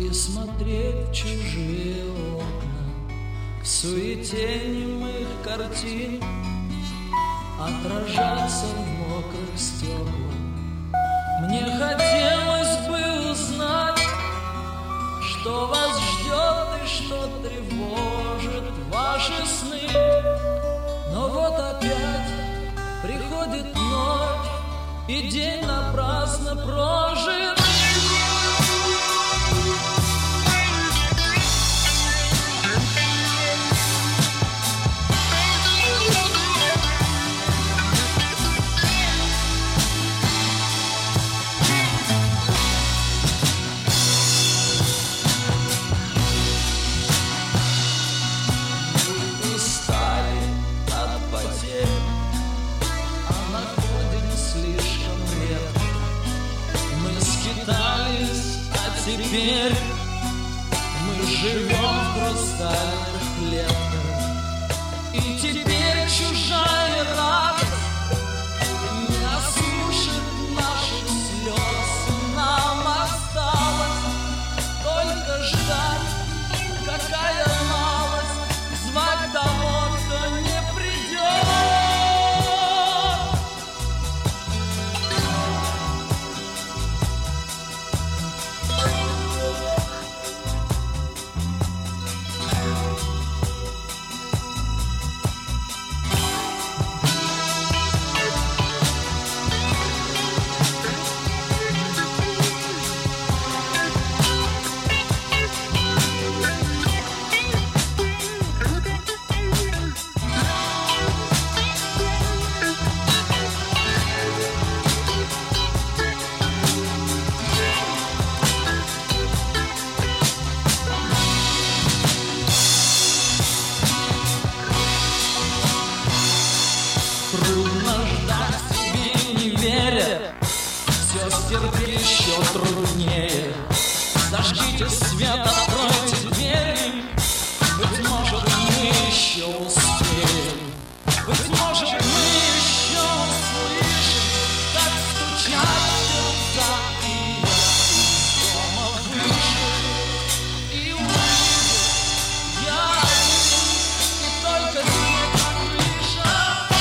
и смотреть в чужие окна, в суете немых картин, отражаться в мокрых стеклах. Мне хотелось бы узнать, что вас ждет и что тревожит ваши сны. Но вот опять приходит ночь, и день напрасно прожит. Теперь мы живем в хрустальных клетках, и теперь чужая радость не осушит наших слез. Нам осталось только ждать, какая малость, звать того, кто не придет. Трудно ждать себе, не веря, все стерпеть еще труднее. Зажгите свет, откройте двери, быть может, мы еще успеем. Быть может, мы еще услышим, как стучат сердца, и я из дома вышел и увидел, я один, и только снег на крыше.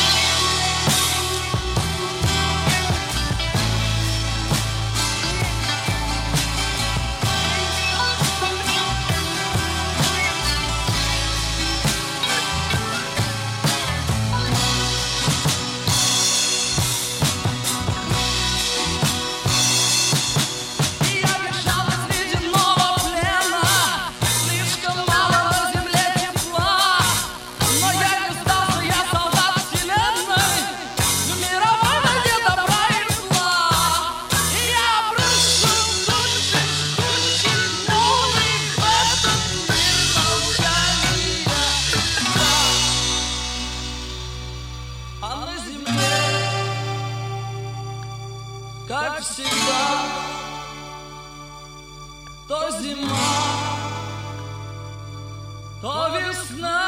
А на земле, как всегда, то зима, то весна.